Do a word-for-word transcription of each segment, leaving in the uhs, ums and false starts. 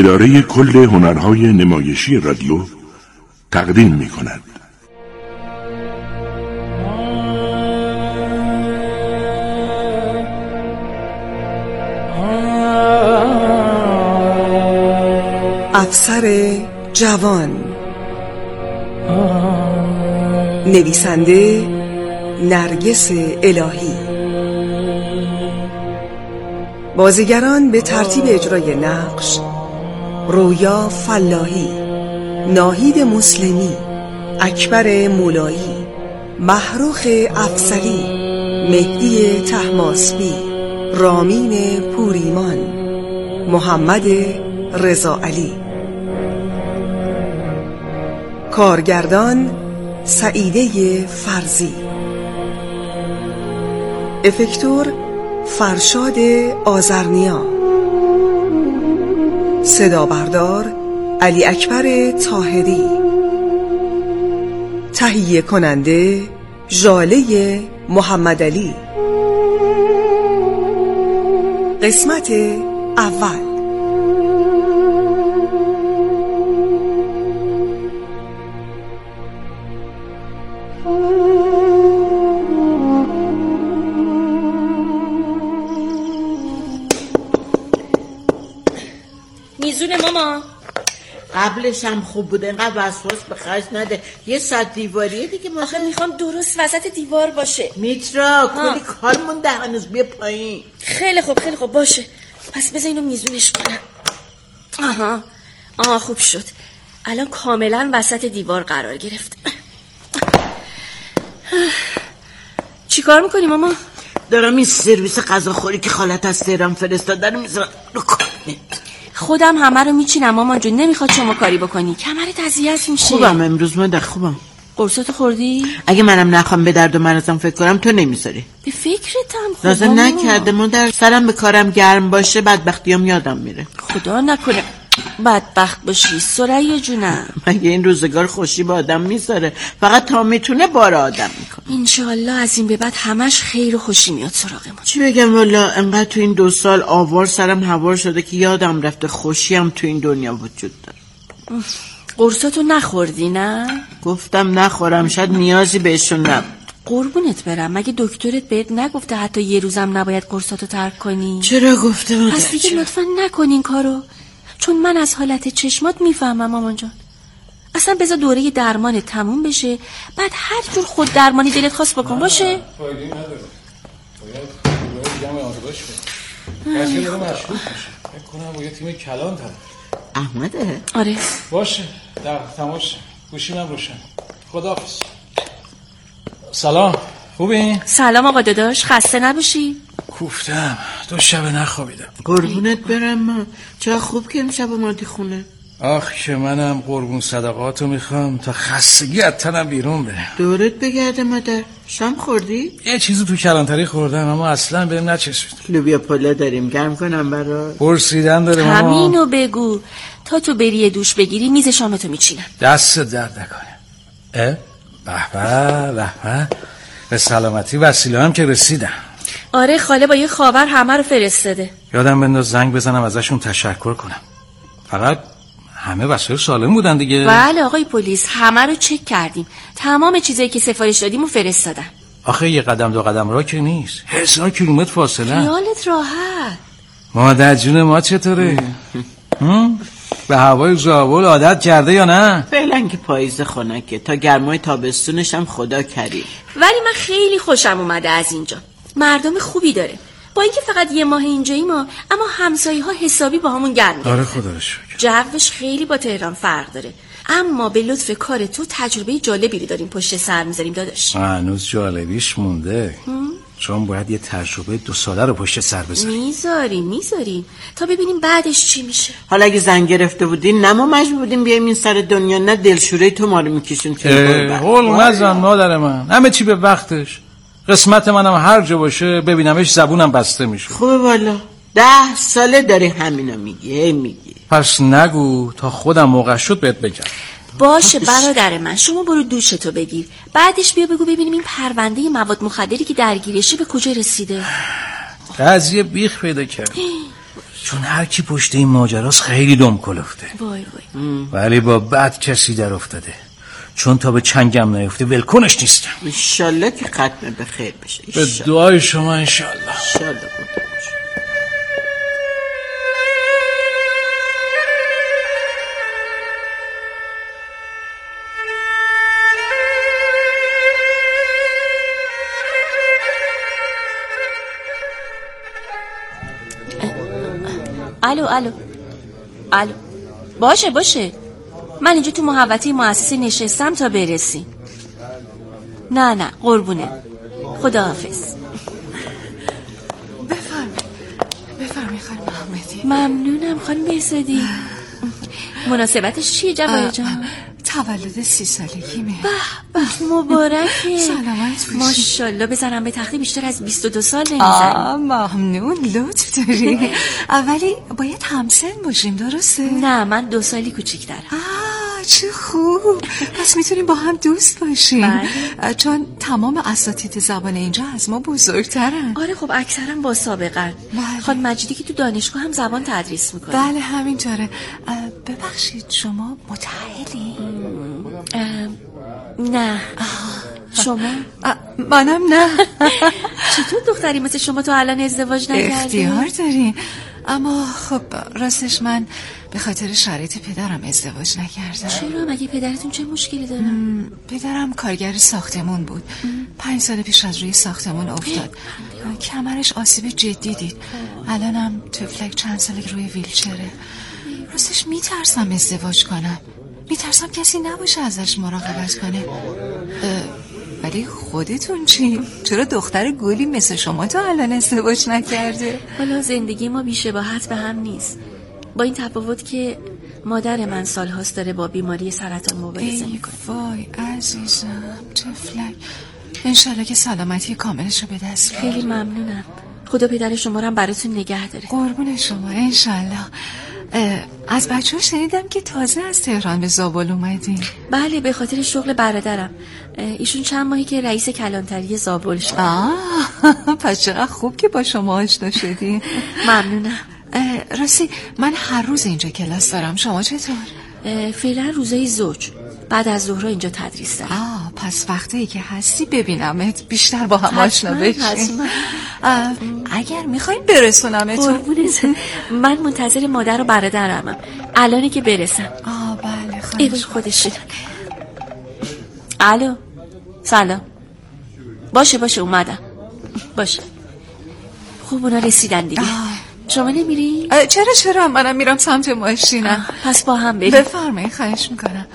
اداره کل هنرهای نمایشی رادیو تقدیم می کند. افسر جوان، نویسنده نرگس الهی. بازیگران به ترتیب اجرای نقش: رویا فلاحی، ناهید مسلمی، اکبر مولایی، محروخ افسری، مهدی طهماسبی، رامین پوریمان، محمد رضا علی. کارگردان سعیده فرزی. افکتور فرشاد آذرنیا. صدا بردار علی اکبر طاهری. تهیه کننده ژاله محمد علی. قسمت اول. میزونه ماما. قبلش هم خوب بوده، اینقدر وسواس به خرج نده. یه صد دیواریه دیگه. ما آخه میخوام درست وسط دیوار باشه. میترا کلی کار مونده هنوز، بیا پایین. خیلی خوب خیلی خوب باشه. پس بذار اینو میزونش کنم. آها آها خوب شد. الان کاملا وسط دیوار قرار گرفت. چی کار میکنی ماما؟ دارم این سرویس غذاخوری که خالت از تهران فرستاده رو میذارم رو کار. خودم همه رو میچینم مامان جون، نمیخواد شما کاری بکنی، کمرت اذیت میشه. خوبم امروز مادر، خوبم. قرصاتو خوردی؟ اگه منم نخوام به درد و مرزم فکر کنم تو نمیذاری. به فکرتم خدا لازم نکرده مادر، سرم به کارم گرم باشه بدبختیام یادم میره. خدا نکنه بدبخت باشی ثریا جونم. مگه این روزگار خوشی به آدم میذاره؟ فقط تا میتونه بار آدم میکنه. انشالله از این به بعد همش خیر و خوشی میاد سراغمون. چی بگم والا، انقدر تو این دو سال آوار سرم هوار شده که یادم رفته خوشی هم تو این دنیا وجود داره. قرصاتو نخوردی نه؟ گفتم نخورم، شاید نیازی بهشون نبود. قربونت برم، مگه دکترت بهت نگفته حتی یه روزم نباید قرصاتو ترک کنی؟ چرا گفته مادر؟ پس دیگه لطفا نکن این کارو، چون من از حالت چشمات میفهمم مامان جان. اصلا بذار دوره درمان تموم بشه، بعد هر جور خود درمانی دلت خواست بکن. باشه؟ فایده نداره. باید دوره دیگه هم آزادش کنم. کسی داره مشغول میشه. فکر کنم با یه تیم کلان طرف. احمده؟ آره. باشه. در تماش. گوشیمم روشن. خداحافظ. سلام. خوبی؟ سلام آقا داداش، خسته نباشی؟ کوفتم. دو شب نخوابیدم. قربونت برم من. چرا خوب که امشب اومدی خونه؟ آخ که منم قربون صدقاتو میخوام تا خستگی از تنم بیرون بره. دورت بگرده مادر. شام خوردی؟ یه چیزی تو کلانتری خوردم اما اصلا بهم نچسبید. لوبیا پلو داریم، گرم کنم برات؟ پرسیدن داره ماما. همینو بگو. تا تو بری دوش بگیری میز شامتو میچینم. دست درد نکنه. اه؟ به به به به. به سلامتی وسیله هم که رسیدن. آره خاله با یه خاور همه رو فرستاده. یادم بنداز زنگ بزنم ازشون تشکر کنم. فقط همه وسایل سالم بودن دیگه. بله آقای پلیس، همه رو چک کردیم، تمام چیزایی که سفارش دادیم و فرستادن. آخه یه قدم دو قدم راه که نیست، هزار کیلومتر فاصله. خیالت راحت. مادر جون ما چطوره؟ به هوای زابل عادت کرده یا نه؟ فعلا که پاییز خنکه، تا گرمای تابستونش هم خدا کریم. ولی من خیلی خوشم اومده از اینجا، مردم خوبی داره. با اینکه فقط یه ماه اینجاییم ما، اما همسایه ها حسابی با همون گرم گرفتن. آره خدا رو شکر. جوش خیلی با تهران فرق داره، اما به لطف کار تو تجربه جالبی رو داریم پشت سر میذاریم داداش. هنوز جالبیش مونده. چون باید یه تجربه دو ساله رو پشت سر بذاریم. میذاریم میذاریم تا ببینیم بعدش چی میشه. حالا اگه زن گرفته بودین نه ما مجبور بودیم بیایم این سر دنیا، نه دلشوره تو ما رو میکشیم که قول نزن مادر من، همه چی به وقتش. قسمت منم هر جا باشه ببینمش زبونم بسته میشه. خوبه والا، ده ساله داری همینو میگی میگی. پس نگو تا خودم موقع شد بهت بگم. باشه برادر من، شما برو دوشتو بگیر، بعدش بیا بگو ببینیم این پرونده مواد مخدری که درگیرشه به کجا رسیده. قضیه بیخ پیدا کرد. چون هر کی پشت این ماجراست خیلی دم کلفته. وای وای. ولی با بد کسی در افتاده، چون تا به چنگم نیفته ولکنش نیستم. انشالله که ختم به خیر بشه. به دعای شما انشالله. انشالله. الو الو الو باشه باشه، من اینجا تو محوطه مؤسسه نشستم تا برسی. نه نه قربونه، خداحافظ. بفرمی بفرمی خانم محمدی. ممنونم خانم بهزادی. مناسبتش چیه جواهر جان؟ تولد سی سالگیمه. به مبارکه. سلامت باشی. ماشاءالله، بزنم به تخته بیشتر از بیست و دو سال نمیزنی. آه ممنون، لطف داری. اولی باید همسن باشیم، درسته؟ نه من دو سالی کوچیک‌ترم. آه چه خوب، پس میتونیم با هم دوست باشیم. بله. چون تمام اساتید زبان اینجا از ما بزرگترن. آره خب اکثرا با سابقه. بله. خانم مجیدی که تو دانشگاه هم زبان تدریس میکنه. بله همینطوره. ببخشید شما متأهلی؟ نه. شما؟ منم نه. چطور دختری مثل شما تو الان ازدواج نکردی؟ اختیار دارین، اما خب راستش من به خاطر شرایط پدرم ازدواج نکردم. چرا؟ مگه پدرتون چه مشکلی دارن؟ پدرم کارگر ساختمون بود. پنج سال پیش از روی ساختمون افتاد. کمرش آسیب جدی دید. الانم طفلک چند سال روی ویلچره. راستش میترسم ازدواج کنم، میترسم کسی نباشه ازش مراقبت کنه. ولی خودتون چی؟ چرا دختر گلی مثل شما تا الان ازدواج نکرده؟ حالا زندگی ما بی‌شباهت به هم نیست، با این تفاوت که مادر من سالهاست داره با بیماری سرطان مبارزه میکنه. وای عزیزم طفلک، انشالله که سلامتی کاملش رو به دست بیاره. خیلی ممنونم، خدا پدر شما رو هم براتون نگه داره. قربون شما انشالله. از بچه ها شنیدم که تازه از تهران به زابل اومدین. بله به خاطر شغل برادرم، ایشون چند ماهی که رئیس کلانتری زابل شد. آه پس چقدر خوب که با شما آشنا شدین. ممنونم. راستی من هر روز اینجا کلاس دارم، شما چطور؟ فعلا روزای زوج، بعد از ظهر اینجا تدریس دارم. آه پس وقتی که هستی ببینمت، بیشتر با هم آشنا بشیم. اگر میخواین برسونمتون. من منتظر مادر و برادرمم، الانی که برسم. آه بله خواهش. ایوه خودش شدن. الو سلام. باشه باشه اومدم. باشه خوب اونا رسیدن دیگه. شما نمیری؟ چرا چرا منم میرم سمت ماشینم. پس با هم بریم. بفرمایید خواهش میکنم.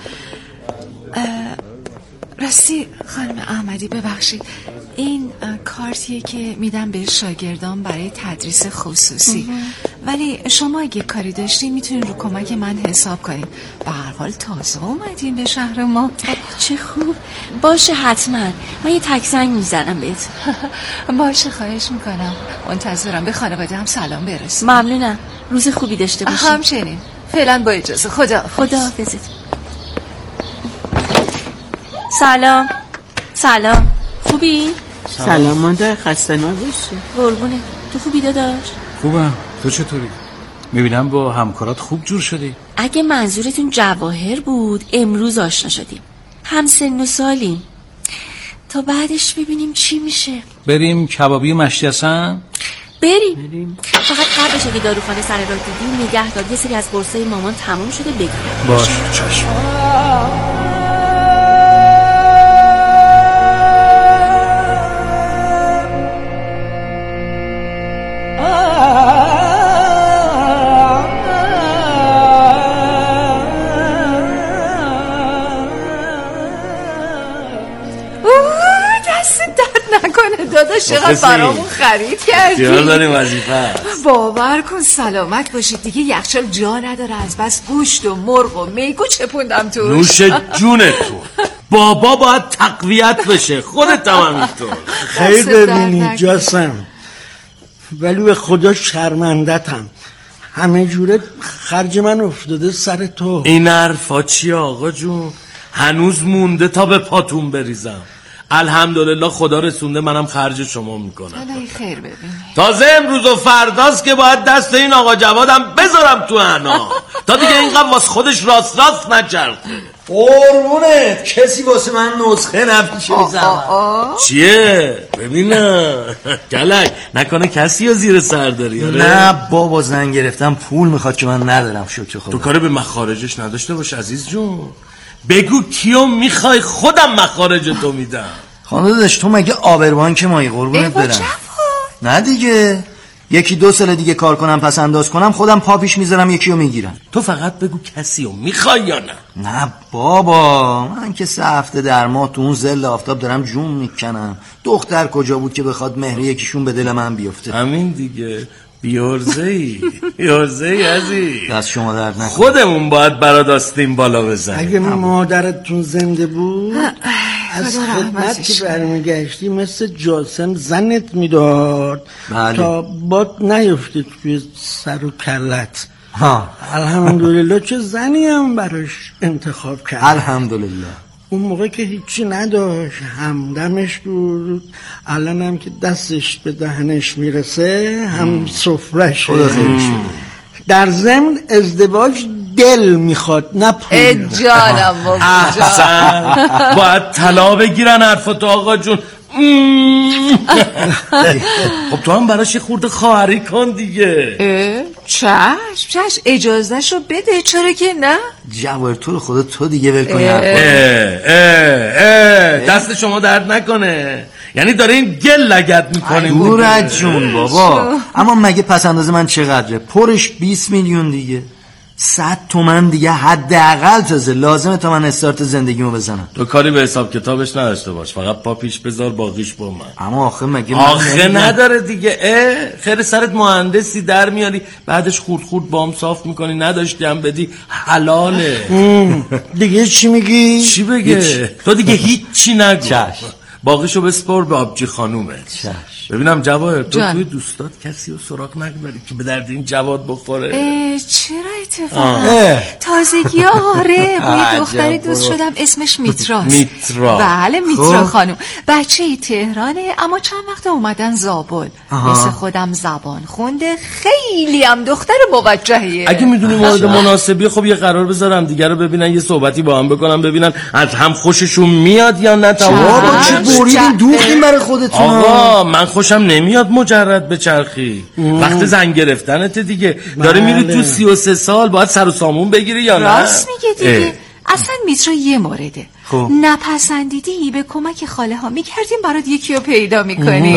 راستی خانم احمدی ببخشید، این کارتیه که میدم به شاگردان برای تدریس خصوصی. ولی شما اگه کاری داشتین میتونین رو کمک من حساب کنین. به هر حال تازه اومدین به شهر ما. چه خوب. باشه حتما، من یه تک زنگ میزنم بهت. باشه خواهش میکنم، منتظرم. به خانواده هم سلام برسون. ممنونم، روز خوبی داشته باشین. همچنین. فعلا با اجازه. خدا خدا حافظت. سلام. سلام خوبی؟ سلام مادر، خسته نباشی. قربونه. تو خوبی داداش؟ خوبم، تو چطوری؟ میبینم با همکارات خوب جور شدی. اگه منظورتون جواهر بود امروز آشنا شدیم، هم سن و سالیم، تا بعدش ببینیم چی میشه. بریم کبابی مشتی حسن؟ بریم. بریم فقط قبلش اگه داروخانه سر راه دیدیم نگه دار، یه سری از قرصای مامان تموم شده بگیر. باش چشم. داداش چقدر برامون خرید کردی. اختیار داریم وظیفه. باور کن سلامت باشید دیگه، یخچال جا نداره، از بس گوشت و مرغ و میگو چپوندم توش. نوش جونت تو. بابا باید تقویت بشه، خودت هم همینطور. خیر ببینی جاسم، ولی به خدا شرمندتم، همه جوره خرج من افتاده سر تو. این حرفا چیه آقا جون؟ هنوز مونده تا به پاتون بریزم. الحمدلله خدا رسونده، منم خرج شما میکنم. الهی خیر ببینی. تازه امروز و فرداست که باید دست این آقا جوادم بذارم تو عنا تا دیگه اینقدر واسه خودش راست راست نچرخه. قربونت کسی واسه من نسخه نمیشه بزنم. چیه؟ ببینم کلک نکنه کسی یا زیر سر داری؟ نه بابا زن گرفتم پول میخواد که من ندارم شکر خدا. تو کاری به مخارجش نداشته باش عزیز جون. بگو کیو میخوای خودم مخارج تو میدم. خانم داداش تو مگه آبروان که مایی قربونت برم؟ نه دیگه یکی دو سال دیگه کار کنم پس انداز کنم خودم پا پیش میذارم یکیو میگیرم. تو فقط بگو کسیو میخوای یا نه. نه بابا من که سه هفته در ماه تو اون ظل آفتاب دارم جون میکنم. دختر کجا بود که بخواد مهر یکیشون به دل من بیفته؟ همین دیگه بیارزهی بیارزهی عزیز. دست شما درد نکنه. خودمون باید برات آستین بالا بزنیم. اگه مادرتون زنده بود از خدمت که برمیگشتی مثل جاسم زنت میداد تا باد نیفته توی سر و کلت. ها الحمدلله چه زنی هم براش انتخاب کرد. الحمدلله. اون موقع که هیچی نداشت همدمش بود، الان هم که دستش به دهنش میرسه هم سفرش. در ضمن ازدواج دل میخواد نه پول. جانم بابا باید طلا بگیرن حرفاتو آقا جون. خب تو هم براش خورده خواهری کن دیگه. چشم چشم اجازهشو بده چرا که نه. جوار تو رو خدا تو دیگه ول کن. دست شما درد نکنه. یعنی داره این گل لگد میکنه. گورد جون بابا اما مگه پس اندازه من چقدره؟ پرش بیست میلیون دیگه. صد تومن دیگه حداقل تازه لازمه تا من استارت زندگیمو بزنم. تو کاری به حساب کتابش نداشته باش، فقط پا پیش بذار باقیش با من. اما آخه مگه آخه نداره دیگه. اه خیر سرت مهندسی در میاری بعدش خورد خورد بام صاف میکنی نداشتی هم بدی حلاله. دیگه چی میگی؟ چی بگه؟ تو دیگه هیچی نگو. چشم باقیشو بسپار به آبجی خانومه. چشم. ببینم جواهر تو توی دوستات کسی رو سراغ نگذاری که به درد این جواد بخوره. چرا اتفاقا تازگی آره با یه دختری دوست شدم اسمش میتراست. میترا بله میترا خانوم بچه تهرانه اما چند وقت اومدن زابل. مثل خودم زبان خونده خیلی هم دختر موجهیه. اگه میدونی مورد مناسبیه خب یه قرار بذارم دیگه رو ببینن یه صحبتی با هم بکنم ببینن از هم خوششون میاد یا نه. بابا چه بریدین دوختین برای خودتون. آقا من خوشم نمیاد مجرد به چرخی. وقت زن گرفتنت دیگه. داره میری تو سی و سه سال باید سر و سامون بگیری یا نه؟ راست میگه دیگه. اصلا میترا یه مورده خب. نپسندیدی به کمک خاله ها میکردیم برات یکی رو پیدا میکنی.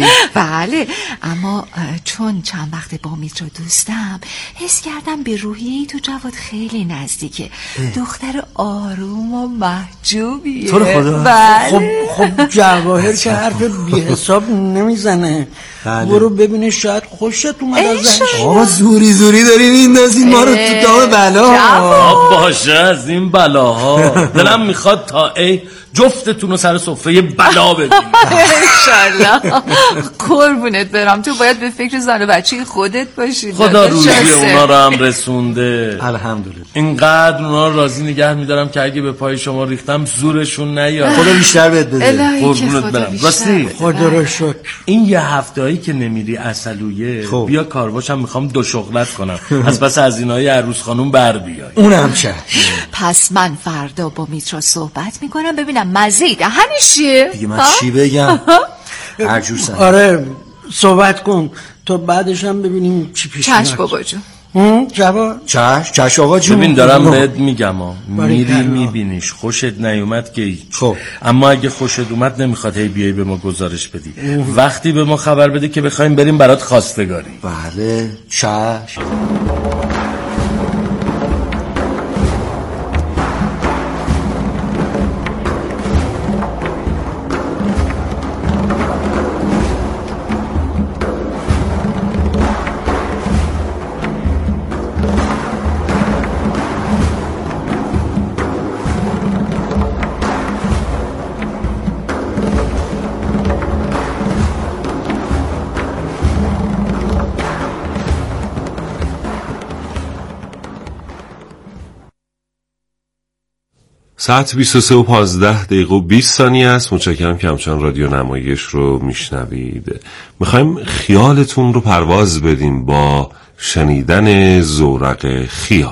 بله اما چون چند وقت با میترا دوستم حس کردم به روحیه تو جواد خیلی نزدیکه. دختر آروم و محجوبیه. تو رو خدا. بله. خب خب جواهر که حرف بی حساب نمیزنه. برو ببینه شاید خوشت اومد ازش. بابا زوری زوری دارین میندازین ما رو تو دام بلا. باشه از این بلاها دلم میخواد تا ای جفتتون رو سر سفره بلا ببینید انشالله. قربونت برم تو باید به فکر زن و بچه خودت باشی. خدا روزی اونا رو هم رسونده الحمدلله. اینقدر اونا رو راضی نگه میدارم که اگه به پای شما ریختم زورشون نیاد. خدا بیشتر بهت بده. قربونت برم. راستی خدا رو شکر. این یه هفتهایی که نمیری عسلویه خب. بیا کارباشم میخوام دو شغلت کنم از پس از اینای عروس خانوم بر بیای. اونم چه. پس من فردا با میترا صحبت میکنم ببینم مزه دهنش چیه. دیگه من چی بگم؟ هر جور سن. آره صحبت کن تا بعدش هم ببینیم چی پیش میاد. چشم بابا جون. جواد چش چش آقا جون. ببین دارم بهت میگم ها میری میبینیش خوشت نیومد که هیچ. خب اما اگه خوشت اومد نمیخواد هی بیای به ما گزارش بدی. وقتی به ما خبر بده که بخوایم بریم برات خواستگاری. بله چش. ساعت بیست و سه و پانزده دقیقه و بیست ثانیه است. متشکرم که همچنان رادیو نمایش رو میشنوید. میخوایم خیالتون رو پرواز بدیم با شنیدن زورق خیال.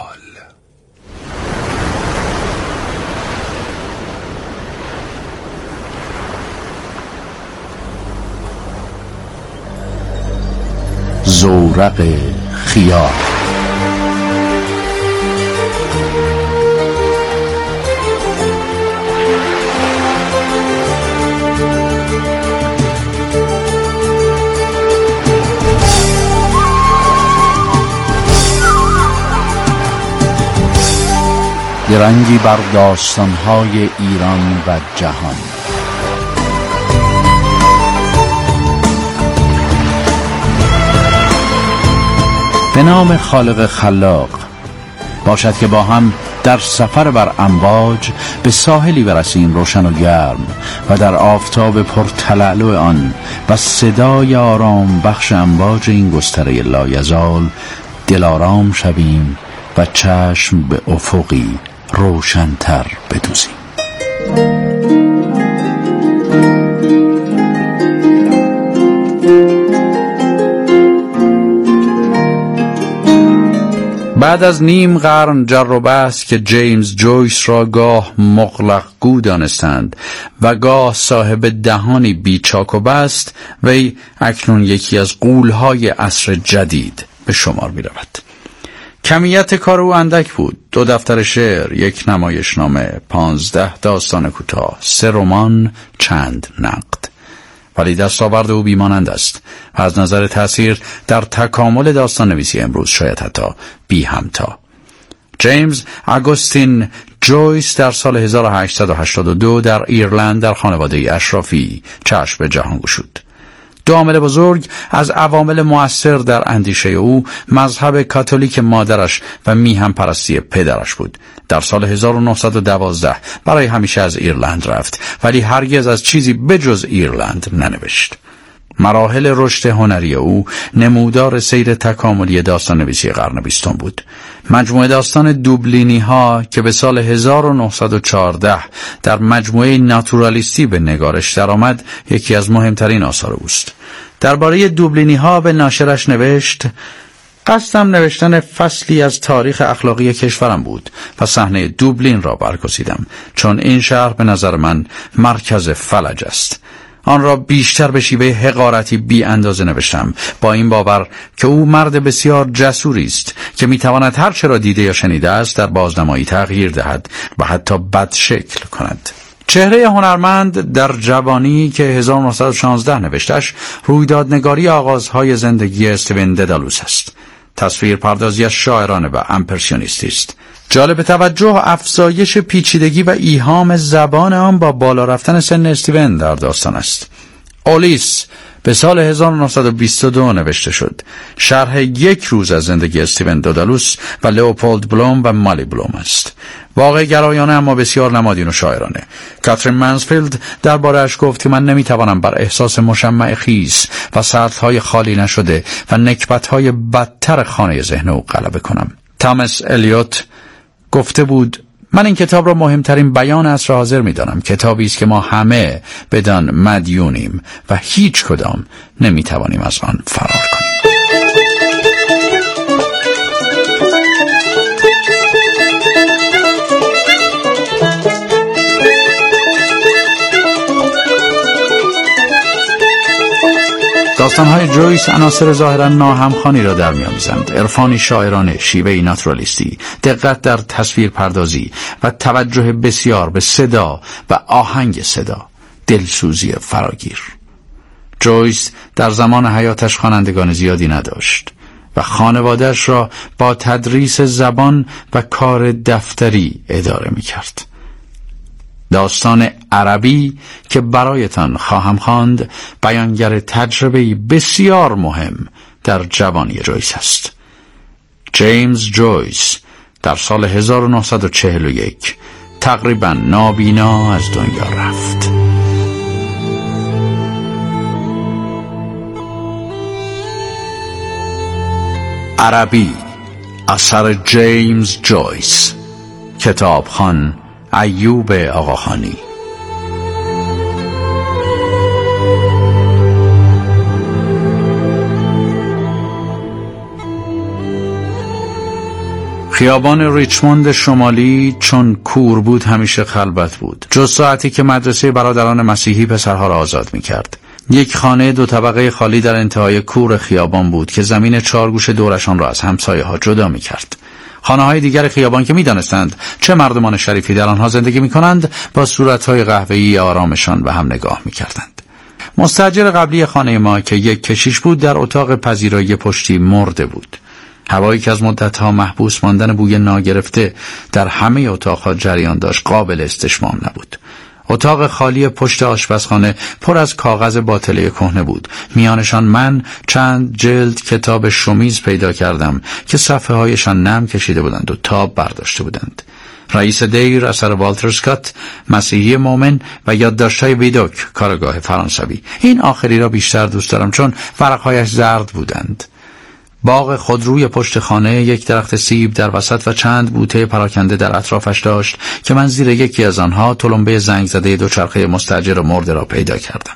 زورق خیال. درنگی بر داستان‌های ایران و جهان. به نام خالق خلاق. باشد که با هم در سفر بر امواج به ساحلی برسیم روشن و گرم و در آفتاب پرتلالو آن و صدای آرام بخش امواج این گستره لایزال دلارام شویم و چشم به افقی روشن‌تر بدوزیم. بعد از نیم قرن جر و بحث که جیمز جویس را گاه مغلق گو دانستند و گاه صاحب دهانی بیچاک و بست، وی اکنون یکی از غول‌های عصر جدید به شمار می رود. کمیت کار او اندک بود: دو دفتر شعر، یک نمایشنامه، پانزده داستان کوتاه، سه رمان، چند نقد. ولی دستاورد او بیمانند است و از نظر تأثیر در تکامل داستان نویسی امروز شاید حتی بی همتا. جیمز آگوستین جویس در سال هزار و هشتصد و هشتاد و دو در ایرلند در خانواده اشرافی چشم به جهان گشود. دو عامل بزرگ از عوامل مؤثر در اندیشه او مذهب کاتولیک مادرش و میهم پرستی پدرش بود. در سال هزار و نهصد و دوازده برای همیشه از ایرلند رفت، ولی هرگز از چیزی بجز ایرلند ننوشت. مراحل رشد هنری او نمودار سیر تکاملی داستان نویسی قرن بیستم بود. مجموعه داستان دوبلینی ها که به سال هزار و نهصد و چهارده در مجموعه ناتورالیستی به نگارش درآمد یکی از مهمترین آثار اوست. درباره دوبلینی ها به ناشرش نوشت: قصدم نوشتن فصلی از تاریخ اخلاقی کشورم بود و صحنه دوبلین را برگزیدم، چون این شهر به نظر من مرکز فلج است. آن را بیشتر به شیوه حقارتی بی اندازه نوشتم، با این باور که او مرد بسیار جسوری است که میتواند هر چه را دیده یا شنیده است در بازنمایی تغییر دهد و حتی بد شکل کند. چهره هنرمند در جوانی که هزار و نهصد و شانزده نوشتش رویدادنگاری آغازهای زندگی استیون ددالوس است. تصویر پردازیش شاعرانه و امپرسیونیستی است. جالب توجه افزایش پیچیدگی و ایهام زبان آن با بالا رفتن سن استیون در داستان است. اولیس به سال هزار و نهصد و بیست و دو نوشته شد. شرح یک روز از زندگی استیون دودالوس و لئوپولد بلوم و مالی بلوم است. واقع گرایانه اما بسیار نمادین و شاعرانه. کاترین منسفیلد درباره‌اش گفت که من نمیتوانم بر احساس مشمع خیس و سطرهای خالی نشده و نکبت‌های بدتر خانه ذهن او غلبه کنم. تامس الیوت گفته بود: من این کتاب را مهمترین بیان عصر حاضر می‌دانم. کتابی است که ما همه بدان مدیونیم و هیچ کدام نمی‌توانیم از آن فرار کنیم. داستان‌های جویس عناصر ظاهراً ناهمخوانی را در می‌آمیزند: عرفانی شاعرانه، شیوهی ناتورالیستی، دقت در تصویر پردازی و توجه بسیار به صدا و آهنگ صدا، دلسوزی فراگیر. جویس در زمان حیاتش خوانندگان زیادی نداشت و خانواده‌اش را با تدریس زبان و کار دفتری اداره می‌کرد. داستان عربی که برایتان خواهم خواند بیانگر تجربه‌ای بسیار مهم در جوانی جویس است. جیمز جویس در سال هزار و نهصد و چهل و یک تقریباً نابینا از دنیا رفت. عربی اثر جیمز جویس، کتابخوان ایوب آقاخانی. خیابان ریچموند شمالی چون کور بود همیشه خلوت بود، جز ساعتی که مدرسه برادران مسیحی پسرها را آزاد می کرد. یک خانه دو طبقه خالی در انتهای کور خیابان بود که زمین چارگوش دورشان را از همسایه ها جدا می کرد. خانه های دیگر خیابان که می دانستند چه مردمان شریفی در آنها زندگی می کنند با صورتهای قهوه‌ای آرامشان به هم نگاه می کردند. مستاجر قبلی خانه ما که یک کشیش بود در اتاق پذیرایی پشتی مرده بود. هوایی که از مدتها محبوس ماندن بوی ناگرفته در همه اتاقها جریان داشت قابل استشمام نبود. اتاق خالی پشت آشپزخانه پر از کاغذ باطله کهنه بود. میانشان من چند جلد کتاب شمیز پیدا کردم که صفحه هایشان نم کشیده بودند و تاب برداشته بودند. رئیس دیر اثر والتر اسکات، مسیحی مومن و یادداشت‌های ویدوک، کارگاه فرانسوی. این آخری را بیشتر دوست دارم چون ورقهایش زرد بودند. باغ خودروی پشت خانه یک درخت سیب در وسط و چند بوته پراکنده در اطرافش داشت که من زیر یکی از آنها تلمبه زنگ زده دوچرخه مستاجر مرده را پیدا کردم.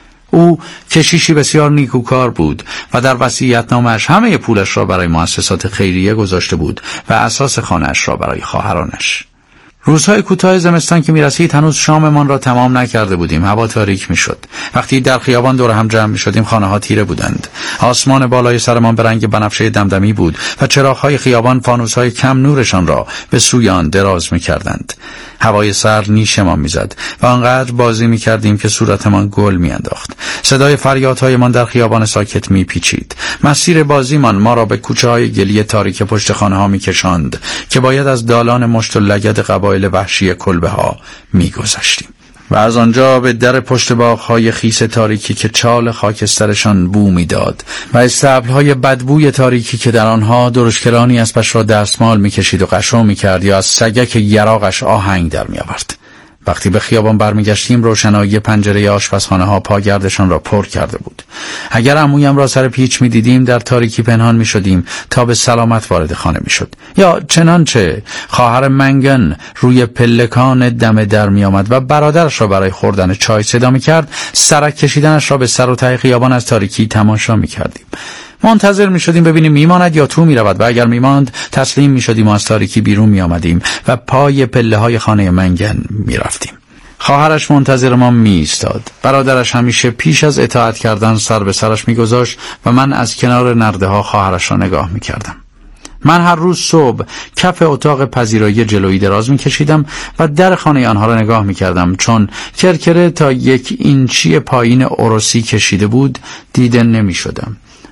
او کشیشی بسیار نیکوکار بود و در وصیت‌نامه‌اش همه پولش را برای مؤسسات خیریه گذاشته بود و اساس خانه‌اش را برای خواهرانش. روزهای کوتاه زمستان که میرسید هنوز شاممان را تمام نکرده بودیم. هوا تاریک میشد. وقتی در خیابان دور هم جمع میشدیم خانه ها تیره بودند. آسمان بالای سرمان به رنگ بنفشه دمدمی بود و چراغ‌های خیابان فانوس‌های کم نورشان را به سوی آن دراز میکردند. هوای سرد نیشمان میزد و آنقدر بازی میکردیم که صورتمان گل میانداخت. صدای فریادهایمان در خیابان ساکت میپیچید. مسیر بازیمان ما را به کوچه‌های گلی تاریک پشت خانه‌ها میکشاند که باید از دالان مشت و لگد قبایل وحشی کلبه ها میگذشتیم و از آنجا به در پشت باغ‌های خیس تاریکی که چال خاکسترشان بو میداد و استبل‌های بدبوی تاریکی که در آنها درشکرانی اسبش را دستمال میکشید و قشو میکرد یا از سگک یراقش آهنگ در میآورد. وقتی به خیابان برمیگشتیم روشنایی پنجره آشپزخانه ها پاگردشان را پر کرده بود. اگر عمویم را سر پیچ می دیدیم در تاریکی پنهان می شدیم تا به سلامت وارد خانه می شد. یا چنانچه خواهر منگن روی پلکان دم در می آمد و برادرش را برای خوردن چای صدا می کرد، سرک کشیدنش را به سر و ته خیابان از تاریکی تماشا می کردیم. منتظر می شدیم ببینیم میماند یا تو می رود و اگر میماند تسلیم می شدیم و از تاریکی بیرون می آمدیم و پای پله های خانه منگن می رفتیم. خواهرش منتظر ما می ایستاد. برادرش همیشه پیش از اطاعت کردن سر به سرش می گذاشت و من از کنار نرده ها خواهرش را نگاه می کردم. من هر روز صبح کف اتاق پذیرایی جلویی دراز می کشیدم و در خانه آنها را نگاه می کردم چون کرکره تا یک اینچی پایین عروسی کشیده بود دیده نمی شدم.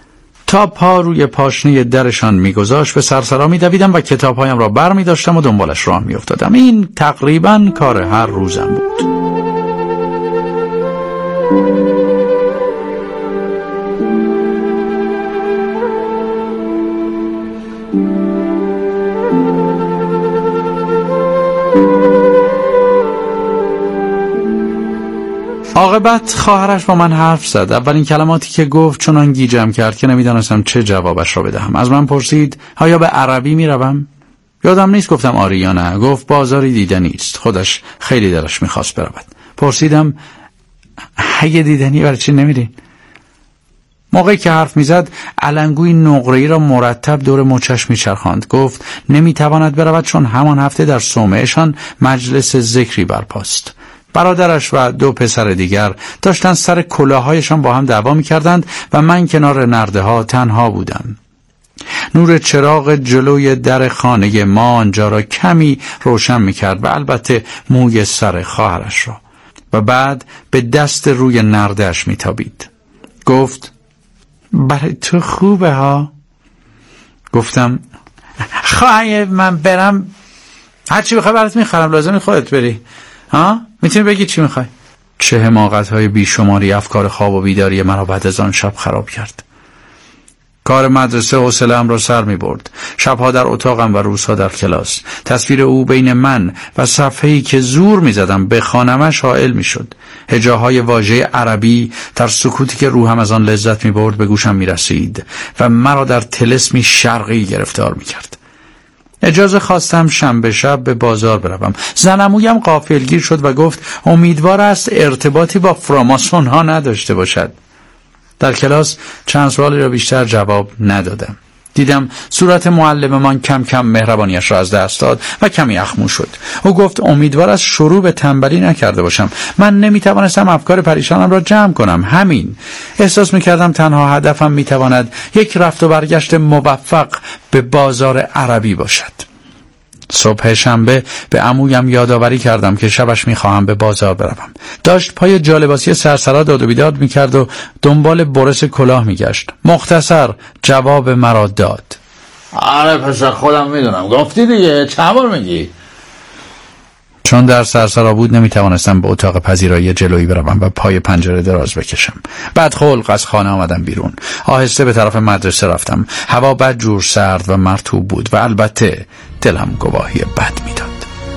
تا پا روی پاشنه درشان میگذاشت به سرسرا میدویدم و کتابهایم را بر می داشتم و دنبالش راه می افتادم. این تقریبا کار هر روزم بود. عاقبت خواهرش با من حرف زد. اولین کلماتی که گفت چنان گیجم کرد که نمیدانستم چه جوابش را بدهم. از من پرسید آیا به عربی میروم؟ یادم نیست گفتم آری یا نه. گفت بازاری دیدنی است. خودش خیلی دلش میخواست برود. پرسیدم اگه دیدنی برای چی نمیرین؟ موقعی که حرف میزد علنگوی نقره‌ای را مرتب دور مچش میچرخاند. گفت نمیتواند برود چون همان هفته در صومعهشان مجلس ذکری برپاست. برادرش و دو پسر دیگر داشتن سر کلاهایشان با هم دعوا می‌کردند و من کنار نرده ها تنها بودم. نور چراغ جلوی در خانه ما آنجا را کمی روشن می‌کرد و البته موی سر خواهرش را و بعد به دست روی نرده‌اش می‌تابید. گفت برای تو خوبه ها؟ گفتم خواهی من برم هرچی بخوای برات میخرم، لازمی خودت بری. ها؟ میتونی بگی چی میخوای؟ چه حماقت‌های بیشماری افکار خواب و بیداری مرا بعد از آن شب خراب کرد. کار مدرسه حوصله‌ام را سر می‌برد. شبها در اتاقم و روزها در کلاس. تصویر او بین من و صفحه‌ای که زور می‌زدم به خانمش حائل می‌شد. هجاهای واژه عربی در سکوتی که روحم از آن لذت می‌برد به گوشم می‌رسید و مرا در طلسمی شرقی گرفتار می‌کرد. اجازه خواستم شنبه شب به بازار بروم. زنمویم غافلگیر شد و گفت امیدوار است ارتباطی با فراماسون ها نداشته باشد. در کلاس چند سوالی را بیشتر جواب ندادم. دیدم صورت معلممان کم کم مهربانیش را از دست داد و کمی اخمو شد. او گفت امیدوار است شروع به تنبلی نکرده باشم. من نمیتوانستم افکار پریشانم را جمع کنم. همین. احساس میکردم تنها هدفم میتواند یک رفت و برگشت موفق به بازار عربی باشد. صبح شنبه به عمویم یادآوری کردم که شبش میخواهم به بازار بروم. داشت پای جالباسی سرسرا داد و بیداد میکرد و دنبال برس کلاه میگشت. مختصر جواب مرا داد. آره پسر خودم میدونم. گفتی دیگه. چند بار میگی؟ چون در سرسرا بود نمیتوانستم به اتاق پذیرایی جلویی بروم و پای پنجره دراز بکشم. بعد خلق از خانه آمدم بیرون. آهسته به طرف مدرسه رفتم. هوا بدجور سرد و مرطوب بود و البته دلم گواهی بد میداد.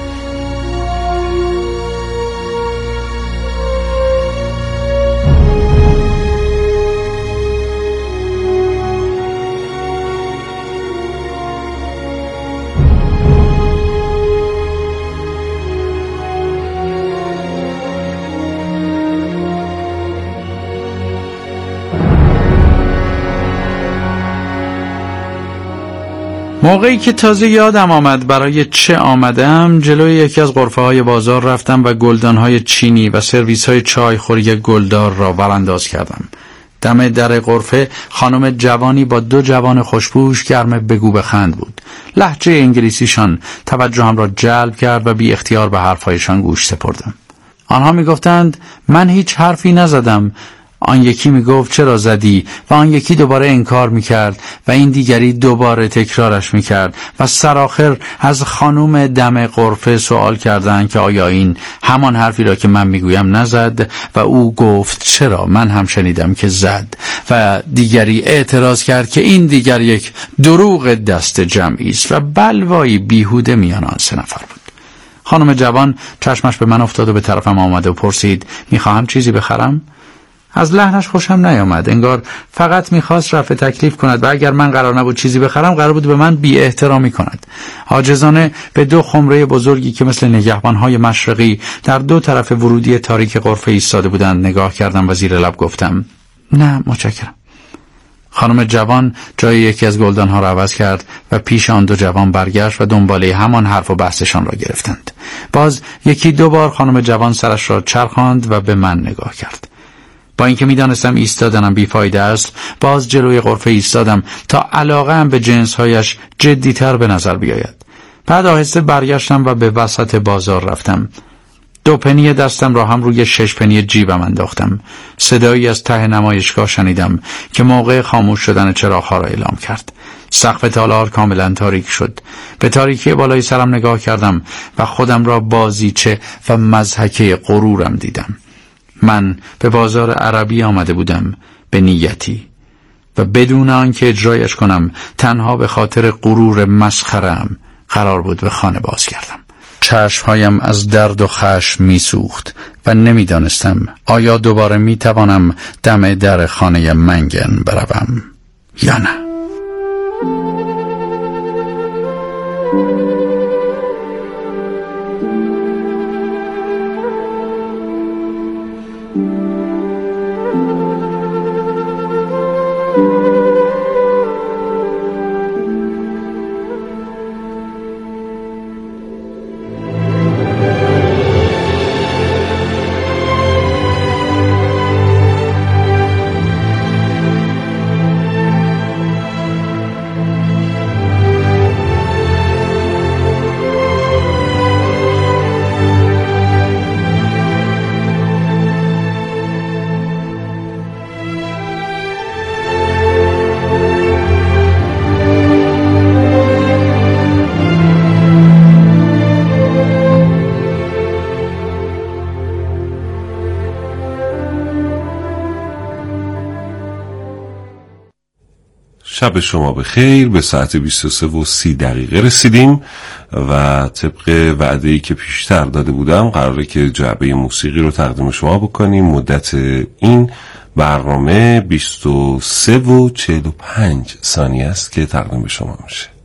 موقعی که تازه یادم آمد برای چه آمدم، جلوی یکی از غرفه های بازار رفتم و گلدان های چینی و سرویس های چای خوری گلدار را ورانداز کردم. دم در غرفه خانم جوانی با دو جوان خوشبوش گرم بگو بخند بود. لهجه انگلیسیشان توجهم را جلب کرد و بی اختیار به حرفهایشان گوش سپردم. آنها می گفتند من هیچ حرفی نزدم. آن یکی می گفت چرا زدی و آن یکی دوباره انکار می کرد و این دیگری دوباره تکرارش می کرد و سرآخر از خانم دم غرفه سوال کردند که آیا این همان حرفی را که من می گویم نزد و او گفت چرا من هم شنیدم که زد و دیگری اعتراض کرد که این دیگر یک دروغ دست جمعی است و بلوایی بیهوده میان آن سه نفر بود. خانم جوان چشمش به من افتاد و به طرفم آمده و پرسید می خواهم چیزی بخرم؟ از لحنش خوشم نیامد. انگار فقط میخواست رفع تکلیف کند و اگر من قرار نبود چیزی بخرم قرار بود به من بی احترامی کند. عاجزانه به دو خمره بزرگی که مثل نگهبانهای مشرقی در دو طرف ورودی تاریک غرفه ایستاده بودند نگاه کردم و زیر لب گفتم نه متشکرم. خانم جوان جای یکی از گلدانها را عوض کرد و پیش آن دو جوان برگشت و دنباله همان حرف و بحثشان را گرفتند. باز یکی دو بار خانم جوان سرش را چرخاند و به من نگاه کرد. با اینکه میدانستم ایستادنم بیفایده است، باز جلوی غرفه ایستادم تا علاقه‌ام به جنسهایش جدی‌تر به نظر بیاید. بعد آهسته برگشتم و به وسط بازار رفتم. دو پنی دستم را هم روی شش پنی جیبم انداختم. صدایی از ته نمایشگاه شنیدم که موقع خاموش شدن چراغ‌ها را اعلام کرد. سقف تالار کاملا تاریک شد. به تاریکی بالای سرم نگاه کردم و خودم را بازیچه و مضحکه غرورم دیدم. من به بازار عربی آمده بودم به نیتی و بدون آنکه اجرایش کنم تنها به خاطر غرور مسخره‌ام قرار بود به خانه باز کردم. چشمهایم از درد و خشم میسوخت و نمیدانستم آیا دوباره میتوانم دم در خانه منگن بروم یا نه. شب شما بخیر. به ساعت بیست و سه و سی دقیقه رسیدیم و طبق وعده‌ای که پیشتر داده بودم قراره که جعبه موسیقی رو تقدیم شما بکنیم. مدت این برنامه بیست و سه و چهل و پنج ثانیه است که تقدیم شما میشه.